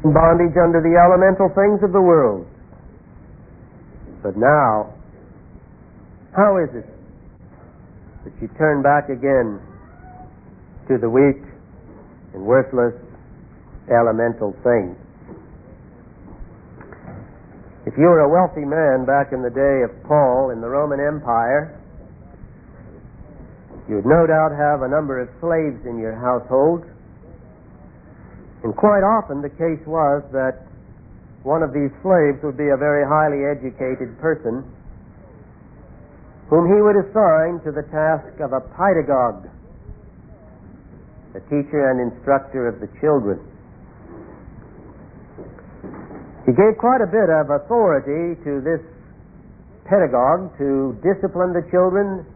bondage under the elemental things of the world. But now, how is it that you turn back again to the weak and worthless elemental things? If you were a wealthy man back in the day of Paul in the Roman Empire, you would no doubt have a number of slaves in your household. And quite often the case was that one of these slaves would be a very highly educated person whom he would assign to the task of a pedagogue, a teacher and instructor of the children. He gave quite a bit of authority to this pedagogue to discipline the children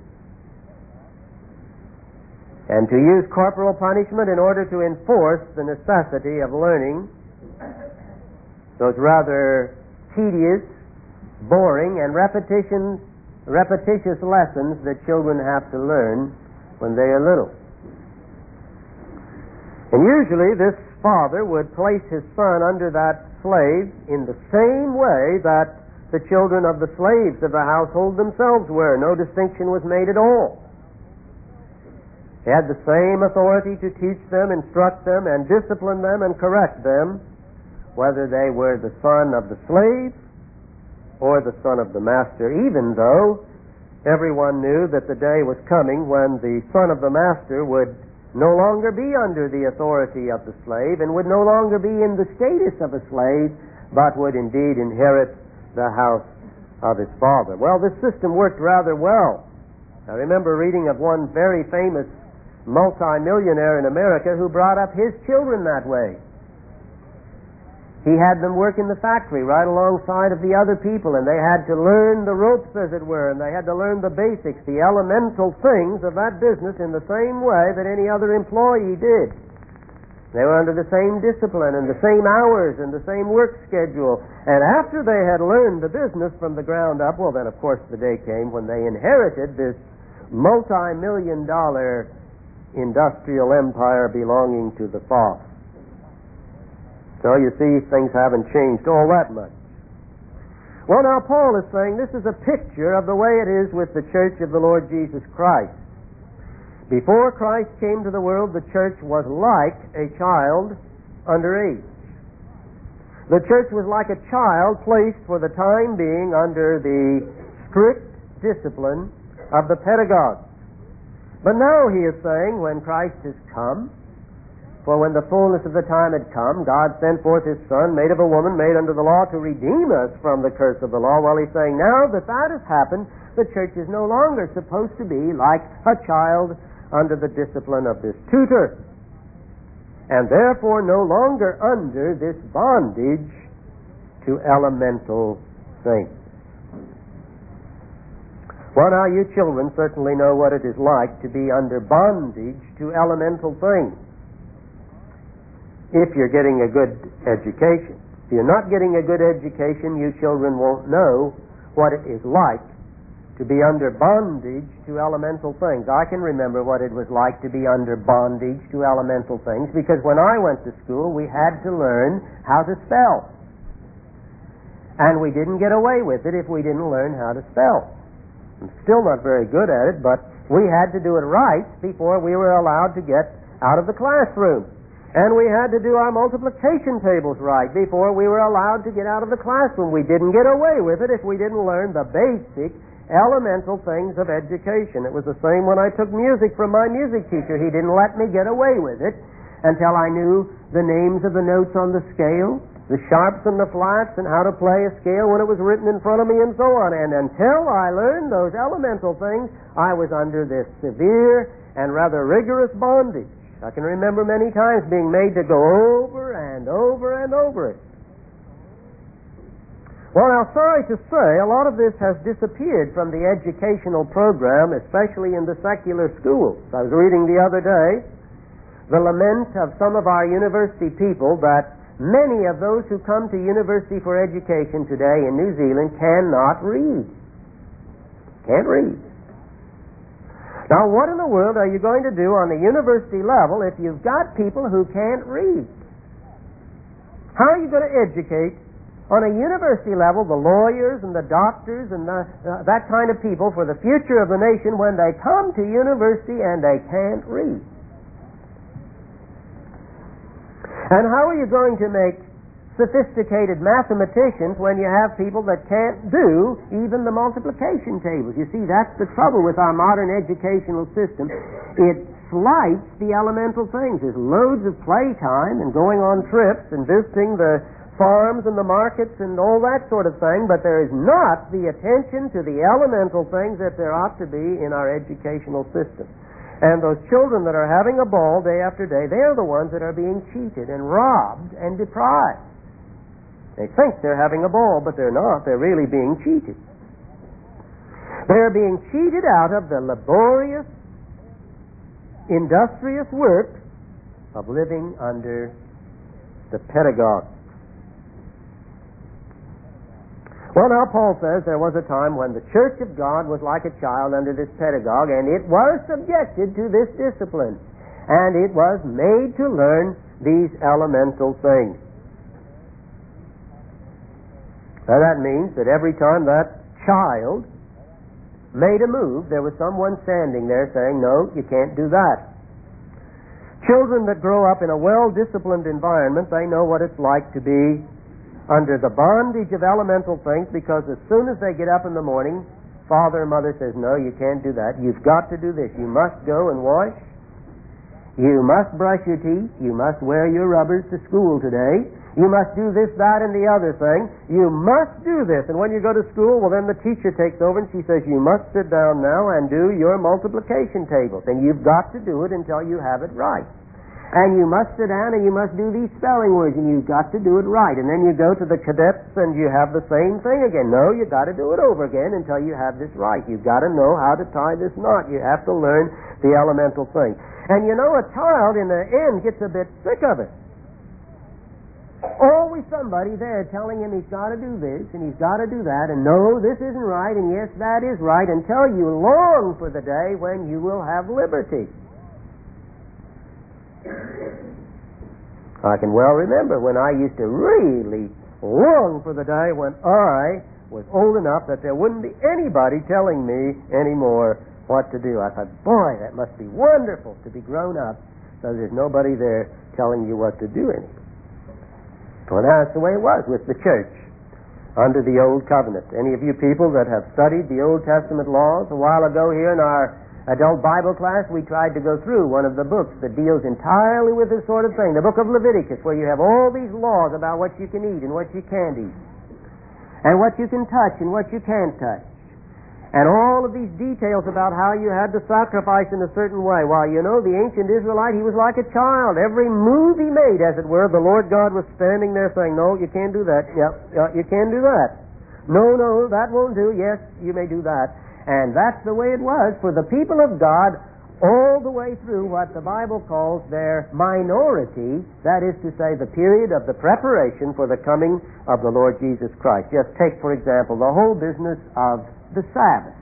and to use corporal punishment in order to enforce the necessity of learning those rather tedious, boring, and repetitious lessons that children have to learn when they are little. And usually this father would place his son under that slave in the same way that the children of the slaves of the household themselves were. No distinction was made at all. He had the same authority to teach them, instruct them, and discipline them and correct them, whether they were the son of the slave or the son of the master, even though everyone knew that the day was coming when the son of the master would no longer be under the authority of the slave and would no longer be in the status of a slave, but would indeed inherit the house of his father. Well, this system worked rather well. I remember reading of one very famous multi-millionaire in America who brought up his children that way. He had them work in the factory right alongside of the other people, and they had to learn the ropes, as it were, and they had to learn the basics, the elemental things of that business in the same way that any other employee did. They were under the same discipline and the same hours and the same work schedule. And after they had learned the business from the ground up, well, then of course the day came when they inherited this multi-million-dollar industrial empire belonging to the father. So you see, things haven't changed all that much. Well, now Paul is saying this is a picture of the way it is with the church of the Lord Jesus Christ. Before Christ came to the world, the church was like a child under age. The church was like a child placed for the time being under the strict discipline of the pedagogue. But now he is saying, when Christ has come, for when the fullness of the time had come, God sent forth His Son, made of a woman, made under the law, to redeem us from the curse of the law. Well, he's saying, now that that has happened, the church is no longer supposed to be like a child under the discipline of this tutor, and therefore no longer under this bondage to elemental things. Well, now you children certainly know what it is like to be under bondage to elemental things. If you're getting a good education. If you're not getting a good education, you children won't know what it is like to be under bondage to elemental things. I can remember what it was like to be under bondage to elemental things, because when I went to school, we had to learn how to spell. And we didn't get away with it if we didn't learn how to spell. I'm still not very good at it, but we had to do it right before we were allowed to get out of the classroom. And we had to do our multiplication tables right before we were allowed to get out of the classroom. We didn't get away with it if we didn't learn the basic elemental things of education. It was the same when I took music from my music teacher. He didn't let me get away with it until I knew the names of the notes on the scale, the sharps and the flats, and how to play a scale when it was written in front of me, and so on. And until I learned those elemental things, I was under this severe and rather rigorous bondage. I can remember many times being made to go over and over and over it. Well, now, sorry to say, a lot of this has disappeared from the educational program, especially in the secular schools. I was reading the other day the lament of some of our university people that many of those who come to university for education today in New Zealand cannot read. Can't read. Now, what in the world are you going to do on the university level if you've got people who can't read? How are you going to educate on a university level the lawyers and the doctors and that kind of people for the future of the nation when they come to university and they can't read? And how are you going to make sophisticated mathematicians when you have people that can't do even the multiplication tables? You see, that's the trouble with our modern educational system. It slights the elemental things. There's loads of playtime and going on trips and visiting the farms and the markets and all that sort of thing, but there is not the attention to the elemental things that there ought to be in our educational system. And those children that are having a ball day after day, they're the ones that are being cheated and robbed and deprived. They think they're having a ball, but they're not. They're really being cheated. They're being cheated out of the laborious, industrious work of living under the pedagogue. Well, now Paul says there was a time when the church of God was like a child under this pedagogue, and it was subjected to this discipline, and it was made to learn these elemental things. Now that means that every time that child made a move, there was someone standing there saying, no, you can't do that. Children that grow up in a well-disciplined environment, they know what it's like to be under the bondage of elemental things, because as soon as they get up in the morning, father or mother says, no, you can't do that. You've got to do this. You must go and wash. You must brush your teeth. You must wear your rubbers to school today. You must do this, that, and the other thing. You must do this. And when you go to school, well, then the teacher takes over and she says, you must sit down now and do your multiplication tables. And you've got to do it until you have it right. And you must sit down and you must do these spelling words, and you've got to do it right. And then you go to the cadets and you have the same thing again. No, you've got to do it over again until you have this right. You've got to know how to tie this knot. You have to learn the elemental thing. And you know, a child in the end gets a bit sick of it. Always somebody there telling him he's got to do this and he's got to do that, and no, this isn't right, and yes, that is right, until you long for the day when you will have liberty. I can well remember when I used to really long for the day when I was old enough that there wouldn't be anybody telling me anymore what to do. I thought, boy, that must be wonderful to be grown up, so there's nobody there telling you what to do anymore. Well, that's the way it was with the church under the Old Covenant. Any of you people that have studied the Old Testament laws a while ago here in our adult Bible class, we tried to go through one of the books that deals entirely with this sort of thing, the book of Leviticus, where you have all these laws about what you can eat and what you can't eat, and what you can touch and what you can't touch, and all of these details about how you had to sacrifice in a certain way. While you know, the ancient Israelite, he was like a child. Every move he made, as it were, the Lord God was standing there saying, no, you can't do that. Yep, you can't do that. No, that won't do. Yes, you may do that. And that's the way it was for the people of God all the way through what the Bible calls their minority, that is to say, the period of the preparation for the coming of the Lord Jesus Christ. Just take, for example, the whole business of the Sabbath.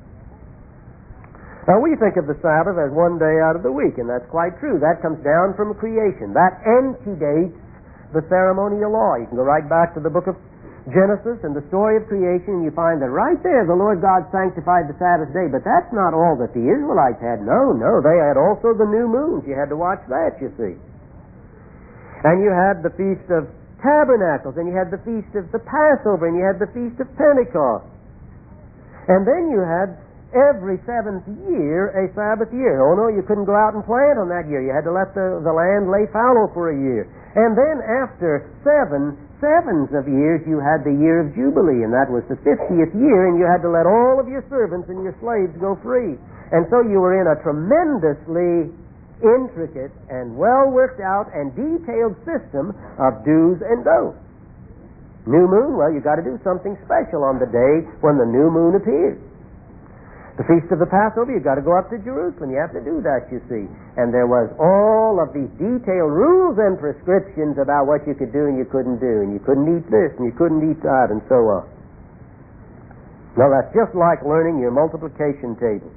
Now, we think of the Sabbath as one day out of the week, and that's quite true. That comes down from creation. That antedates the ceremonial law. You can go right back to the book of Genesis and the story of creation, and you find that right there the Lord God sanctified the Sabbath day. But that's not all that the Israelites had. No, they had also the new moons. You had to watch that, you see. And you had the Feast of Tabernacles, and you had the Feast of the Passover, and you had the Feast of Pentecost. And then you had every seventh year a Sabbath year. Oh no, you couldn't go out and plant on that year. You had to let the land lay fallow for a year. And then after 7 sevens of years, you had the year of Jubilee, and that was the 50th year, and you had to let all of your servants and your slaves go free. And so you were in a tremendously intricate and well worked out and detailed system of do's and don'ts. New moon, well, you got to do something special on the day when the new moon appears. The Feast of the Passover, you've got to go up to Jerusalem. You have to do that, you see. And there was all of these detailed rules and prescriptions about what you could do and you couldn't do. And you couldn't eat this and you couldn't eat that and so on. Now, that's just like learning your multiplication table.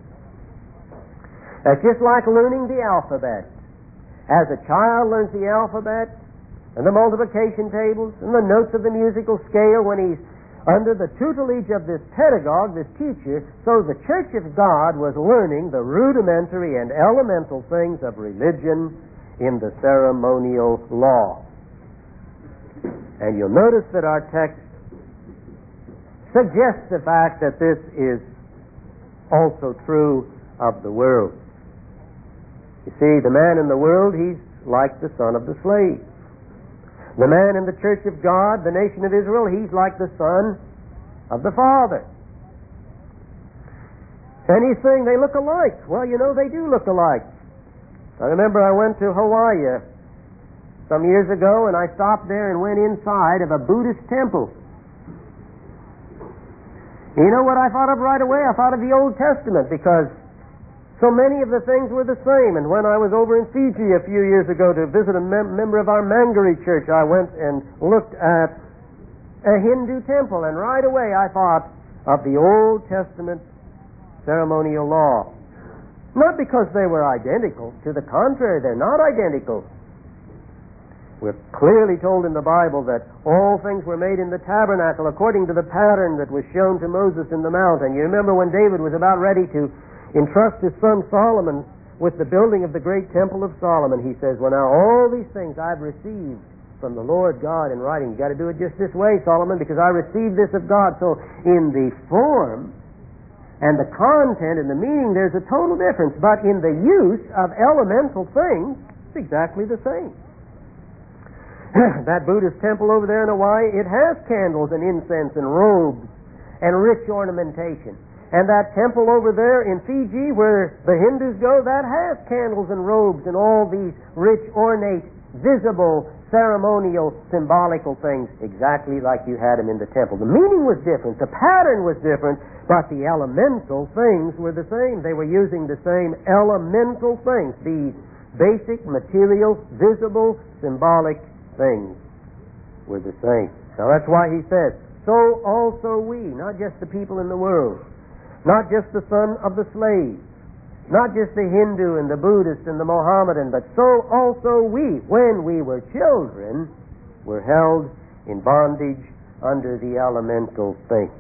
That's just like learning the alphabet. As a child learns the alphabet, and the multiplication tables and the notes of the musical scale when he's under the tutelage of this pedagogue, this teacher. So the Church of God was learning the rudimentary and elemental things of religion in the ceremonial law. And you'll notice that our text suggests the fact that this is also true of the world. You see, the man in the world, he's like the son of the slave. The man in the Church of God, the nation of Israel, he's like the son of the Father. And he's saying they look alike. Well, you know, they do look alike. I remember I went to Hawaii some years ago, and I stopped there and went inside of a Buddhist temple. You know what I thought of right away? I thought of the Old Testament, because so many of the things were the same. And when I was over in Fiji a few years ago to visit a member of our Mangere church, I went and looked at a Hindu temple, and right away I thought of the Old Testament ceremonial law. Not because they were identical. To the contrary, they're not identical. We're clearly told in the Bible that all things were made in the tabernacle according to the pattern that was shown to Moses in the mount. And you remember when David was about ready to entrust his son Solomon with the building of the great temple of Solomon, he says, well, now all these things I've received from the Lord God in writing. You've got to do it just this way, Solomon, because I received this of God. So in the form and the content and the meaning, there's a total difference. But in the use of elemental things, it's exactly the same. That Buddhist temple over there in Hawaii, it has candles and incense and robes and rich ornamentation. And that temple over there in Fiji, where the Hindus go, that has candles and robes and all these rich, ornate, visible, ceremonial, symbolical things, exactly like you had them in the temple. The meaning was different, the pattern was different, but the elemental things were the same. They were using the same elemental things, these basic, material, visible, symbolic things were the same. Now that's why he says, so also we, not just the people in the world, not just the son of the slave, not just the Hindu and the Buddhist and the Mohammedan, but so also we, when we were children, were held in bondage under the elemental things.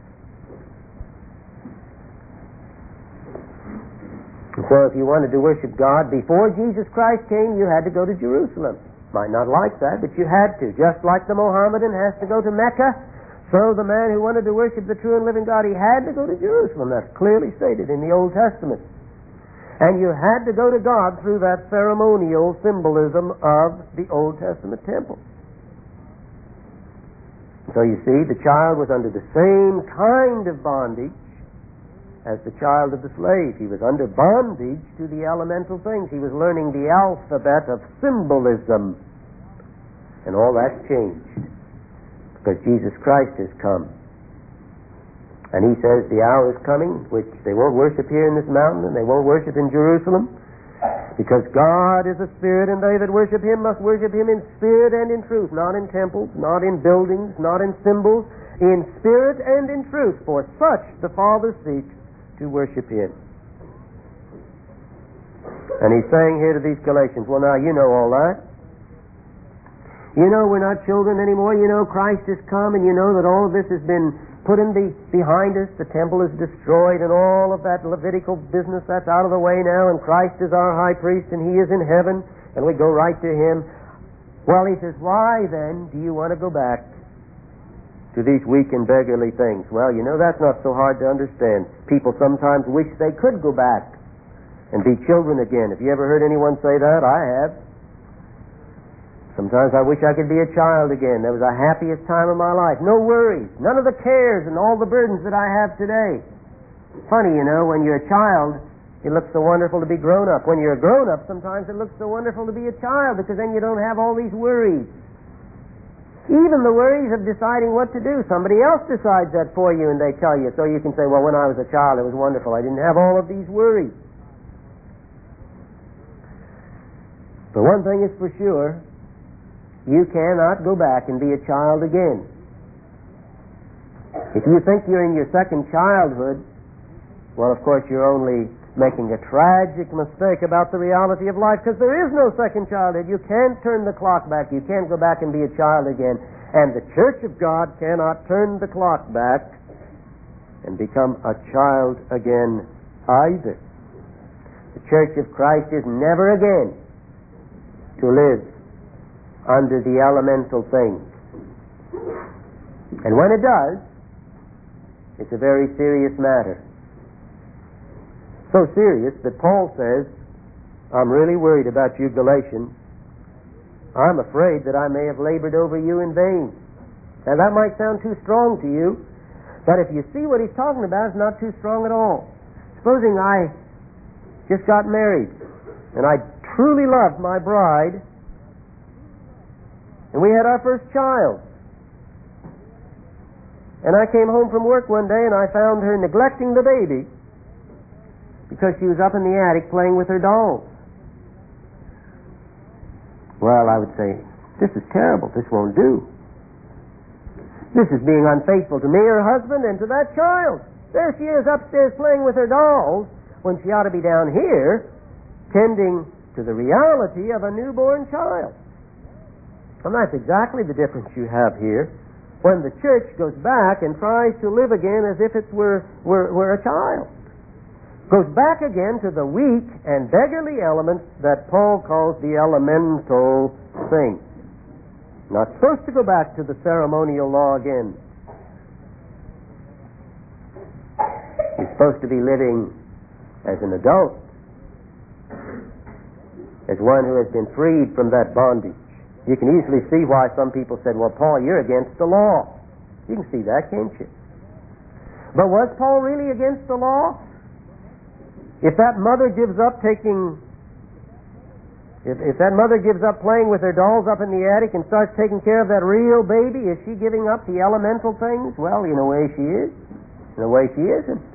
So if you wanted to worship God before Jesus Christ came, you had to go to Jerusalem. Might not like that, but you had to. Just like the Mohammedan has to go to Mecca, so the man who wanted to worship the true and living God, he had to go to Jerusalem. That's clearly stated in the Old Testament. And you had to go to God through that ceremonial symbolism of the Old Testament temple. So you see, the child was under the same kind of bondage as the child of the slave. He was under bondage to the elemental things. He was learning the alphabet of symbolism. And all that's changed because Jesus Christ has come. And he says the hour is coming which they won't worship here in this mountain and they won't worship in Jerusalem, because God is a spirit, and they that worship him must worship him in spirit and in truth, not in temples, not in buildings, not in symbols, in spirit and in truth, for such the Father seeks to worship him. And he's saying here to these Galatians, well, now you know all that. You know we're not children anymore. You know Christ has come, and you know that all of this has been put behind us. The temple is destroyed, and all of that Levitical business, that's out of the way now, and Christ is our high priest, and he is in heaven, and we go right to him. Well, he says, why then do you want to go back to these weak and beggarly things? Well, you know that's not so hard to understand. People sometimes wish they could go back and be children again. Have you ever heard anyone say that? I have. Sometimes I wish I could be a child again. That was the happiest time of my life. No worries, none of the cares and all the burdens that I have today. Funny, you know, when you're a child, it looks so wonderful to be grown up. When you're a grown up, sometimes it looks so wonderful to be a child, because then you don't have all these worries. Even the worries of deciding what to do. Somebody else decides that for you and they tell you. So you can say, well, when I was a child it was wonderful. I didn't have all of these worries. But one thing is for sure, you cannot go back and be a child again. If you think you're in your second childhood, well, of course, you're only making a tragic mistake about the reality of life, because there is no second childhood. You can't turn the clock back. You can't go back and be a child again. And the Church of God cannot turn the clock back and become a child again either. The Church of Christ is never again to live under the elemental things. And when it does, it's a very serious matter. So serious that Paul says, I'm really worried about you Galatians. I'm afraid that I may have labored over you in vain. Now that might sound too strong to you, but if you see what he's talking about, it's not too strong at all. Supposing I just got married, and I truly loved my bride, and we had our first child. And I came home from work one day and I found her neglecting the baby because she was up in the attic playing with her dolls. Well, I would say, this is terrible. This won't do. This is being unfaithful to me, her husband, and to that child. There she is upstairs playing with her dolls when she ought to be down here tending to the reality of a newborn child. And that's exactly the difference you have here when the church goes back and tries to live again as if it were a child. Goes back again to the weak and beggarly elements that Paul calls the elemental things. Not supposed to go back to the ceremonial law again. You're supposed to be living as an adult, as one who has been freed from that bondage. You can easily see why some people said, well, Paul, you're against the law. You can see that, can't you? But was Paul really against the law? If that mother gives up taking... If that mother gives up playing with her dolls up in the attic and starts taking care of that real baby, is she giving up the elemental things? Well, in a way she is. In a way she isn't.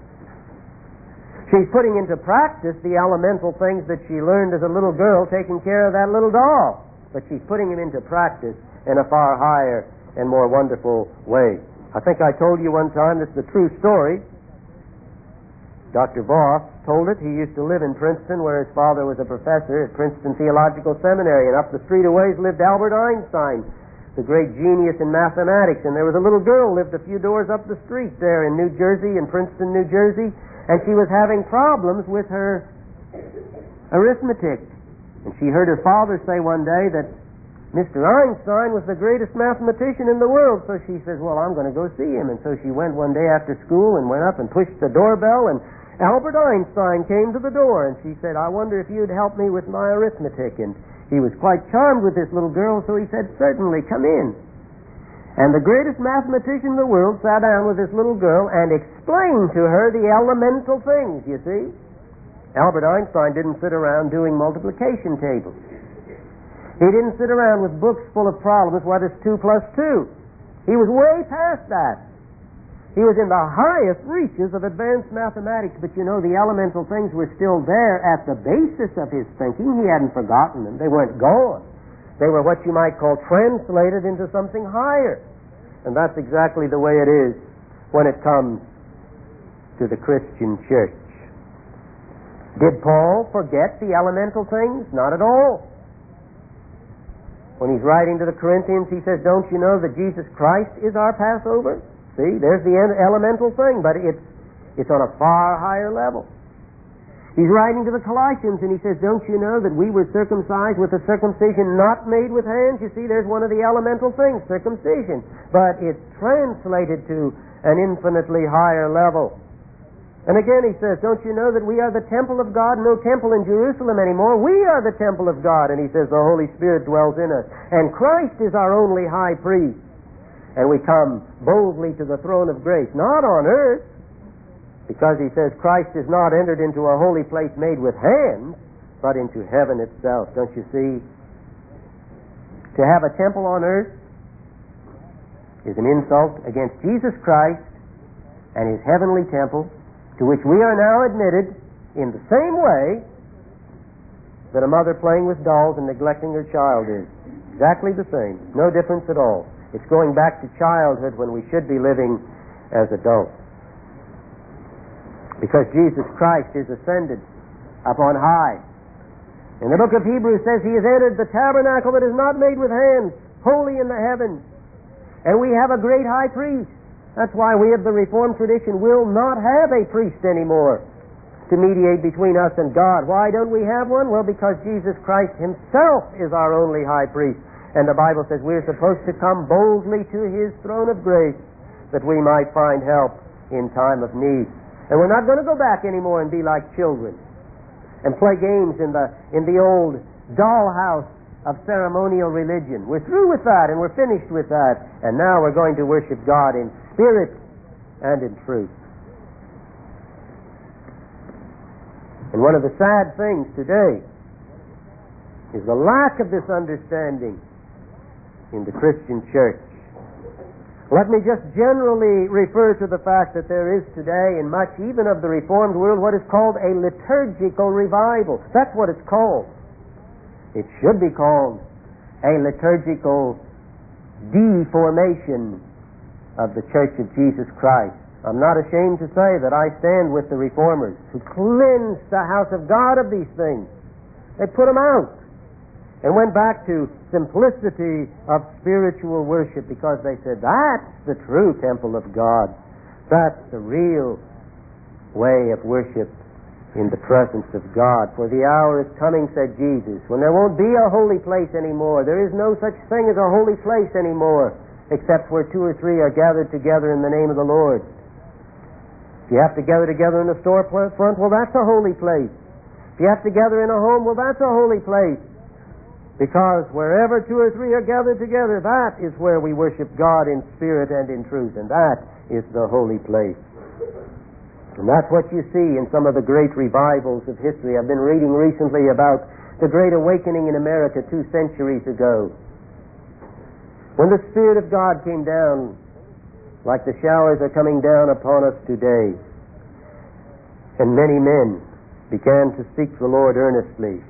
She's putting into practice the elemental things that she learned as a little girl taking care of that little doll. But she's putting them into practice in a far higher and more wonderful way. I think I told you one time, this is a true story. Dr. Voss told it. He used to live in Princeton, where his father was a professor at Princeton Theological Seminary, and up the street a ways lived Albert Einstein, the great genius in mathematics. And there was a little girl lived a few doors up the street there in New Jersey, in Princeton, New Jersey, and she was having problems with her arithmetic. And she heard her father say one day that Mr. Einstein was the greatest mathematician in the world. So she says, well, I'm going to go see him. And so she went one day after school and went up and pushed the doorbell, and Albert Einstein came to the door, and she said, I wonder if you'd help me with my arithmetic. And he was quite charmed with this little girl, so he said, certainly, come in. And the greatest mathematician in the world sat down with this little girl and explained to her the elemental things, you see. Albert Einstein didn't sit around doing multiplication tables. He didn't sit around with books full of problems, what is 2 plus 2? He was way past that. He was in the highest reaches of advanced mathematics, but you know, the elemental things were still there at the basis of his thinking. He hadn't forgotten them. They weren't gone. They were what you might call translated into something higher. And that's exactly the way it is when it comes to the Christian church. Did Paul forget the elemental things? Not at all. When he's writing to the Corinthians, he says, don't you know that Jesus Christ is our Passover? See, there's the elemental thing, but it's on a far higher level. He's writing to the Colossians, and he says, don't you know that we were circumcised with a circumcision not made with hands? You see, there's one of the elemental things, circumcision. But it's translated to an infinitely higher level. And again he says, don't you know that we are the temple of God, no temple in Jerusalem anymore? We are the temple of God. And he says the Holy Spirit dwells in us. And Christ is our only high priest. And we come boldly to the throne of grace, not on earth, because he says Christ is not entered into a holy place made with hands, but into heaven itself. Don't you see? To have a temple on earth is an insult against Jesus Christ and his heavenly temple, to which we are now admitted in the same way that a mother playing with dolls and neglecting her child is. Exactly the same. No difference at all. It's going back to childhood when we should be living as adults. because Jesus Christ is ascended up on high. And the book of Hebrews says he has entered the tabernacle that is not made with hands, holy in the heavens. And we have a great high priest. That's why we of the Reformed tradition will not have a priest anymore to mediate between us and God. Why don't we have one? Well, because Jesus Christ himself is our only high priest. And the Bible says we're supposed to come boldly to his throne of grace that we might find help in time of need. And we're not going to go back anymore and be like children and play games in the old dollhouse of ceremonial religion. We're through with that, and we're finished with that. And now we're going to worship God in spirit and in truth. And one of the sad things today is the lack of this understanding in the Christian church. Let me just generally refer to the fact that there is today, in much even of the Reformed world, what is called a liturgical revival. That's what it's called. It should be called a liturgical deformation of the Church of Jesus Christ. I'm not ashamed to say that I stand with the Reformers who cleansed the house of God of these things. They put them out and went back to simplicity of spiritual worship because they said that's the true temple of God. That's the real way of worship in the presence of God. For the hour is coming, said Jesus, when there won't be a holy place anymore. There is no such thing as a holy place anymore, except where 2 or 3 are gathered together in the name of the Lord. If you have to gather together in a storefront, well, that's a holy place. If you have to gather in a home, well, that's a holy place. Because wherever 2 or 3 are gathered together, that is where we worship God in spirit and in truth, and that is the holy place. And that's what you see in some of the great revivals of history. I've been reading recently about the Great Awakening in America 2 centuries ago, when the Spirit of God came down like the showers are coming down upon us today, and many men began to seek the Lord earnestly.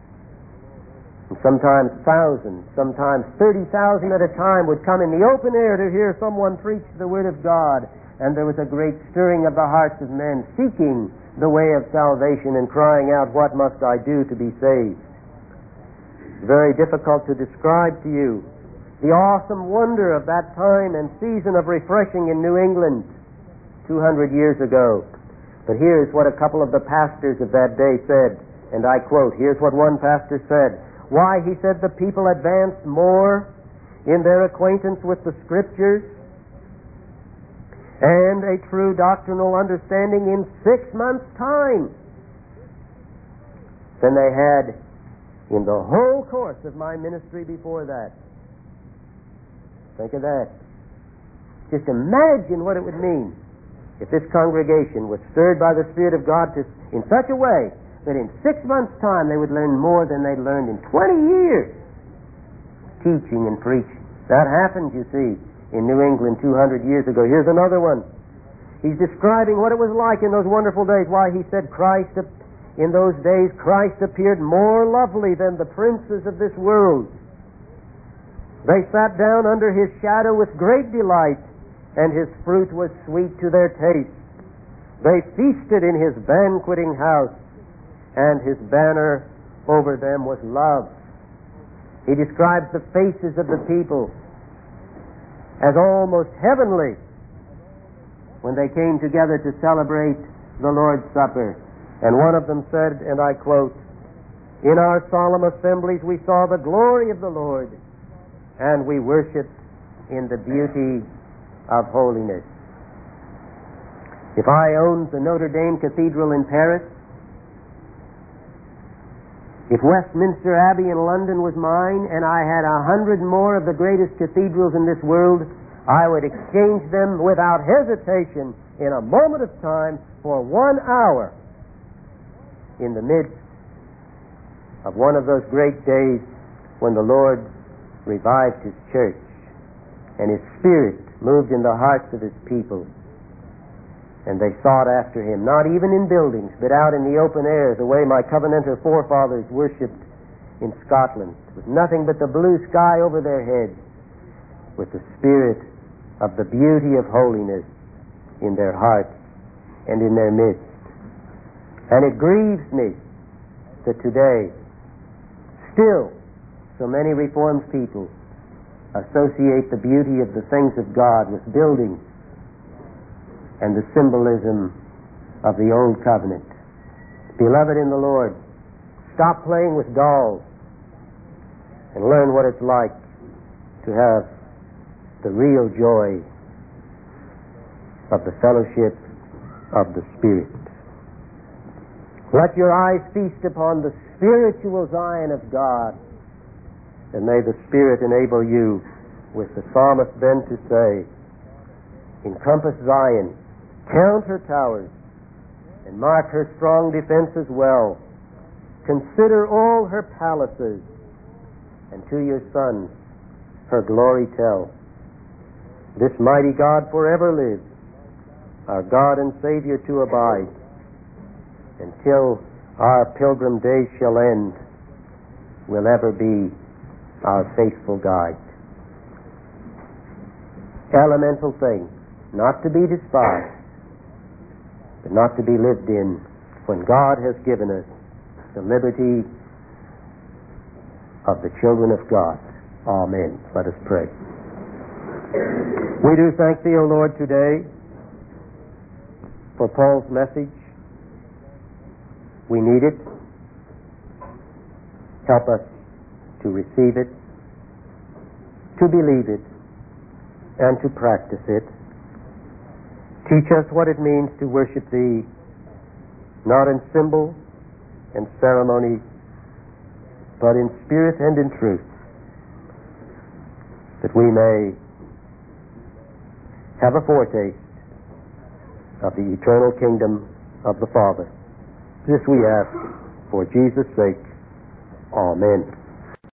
And sometimes thousands, sometimes 30,000 at a time would come in the open air to hear someone preach the Word of God. And there was a great stirring of the hearts of men seeking the way of salvation and crying out, "What must I do to be saved?" It's very difficult to describe to you the awesome wonder of that time and season of refreshing in New England 200 years ago. But here's what a couple of the pastors of that day said, and I quote, here's what one pastor said. Why, he said, the people advanced more in their acquaintance with the Scriptures and a true doctrinal understanding in 6 months' time than they had in the whole course of my ministry before that. Think of that. Just imagine what it would mean if this congregation was stirred by the Spirit of God in such a way that in 6 months' time they would learn more than they'd learned in 20 years teaching and preaching. That happened, you see, in New England 200 years ago. Here's another one. He's describing what it was like in those wonderful days. Why, he said, in those days Christ appeared more lovely than the princes of this world. They sat down under his shadow with great delight, and his fruit was sweet to their taste. They feasted in his banqueting house, and his banner over them was love. He describes the faces of the people as almost heavenly when they came together to celebrate the Lord's Supper. And one of them said, and I quote, "In our solemn assemblies we saw the glory of the Lord, and we worshiped in the beauty of holiness." If I owned the Notre Dame Cathedral in Paris, if Westminster Abbey in London was mine, and I had 100 more of the greatest cathedrals in this world, I would exchange them without hesitation in a moment of time for 1 hour in the midst of one of those great days when the Lord revived his church and his Spirit moved in the hearts of his people, and they sought after him, not even in buildings, but out in the open air, the way my Covenanter forefathers worshipped in Scotland, with nothing but the blue sky over their heads, with the Spirit of the beauty of holiness in their hearts and in their midst. And it grieves me that today, still, so many Reformed people associate the beauty of the things of God with buildings and the symbolism of the Old Covenant. Beloved in the Lord, stop playing with dolls and learn what it's like to have the real joy of the fellowship of the Spirit. Let your eyes feast upon the spiritual Zion of God, and may the Spirit enable you, with the psalmist then to say, encompass Zion, count her towers, and mark her strong defenses well. Consider all her palaces, and to your sons her glory tell. This mighty God forever lives, our God and Savior to abide, until our pilgrim days shall end, will ever be our faithful guide. Elemental things, not to be despised, but not to be lived in, when God has given us the liberty of the children of God. Amen. Let us pray. We do thank Thee, O Lord, today for Paul's message. We need it. Help us to receive it, to believe it, and to practice it. Teach us what it means to worship Thee, not in symbol and ceremony, but in spirit and in truth, that we may have a foretaste of the eternal kingdom of the Father. This we ask for Jesus' sake. Amen.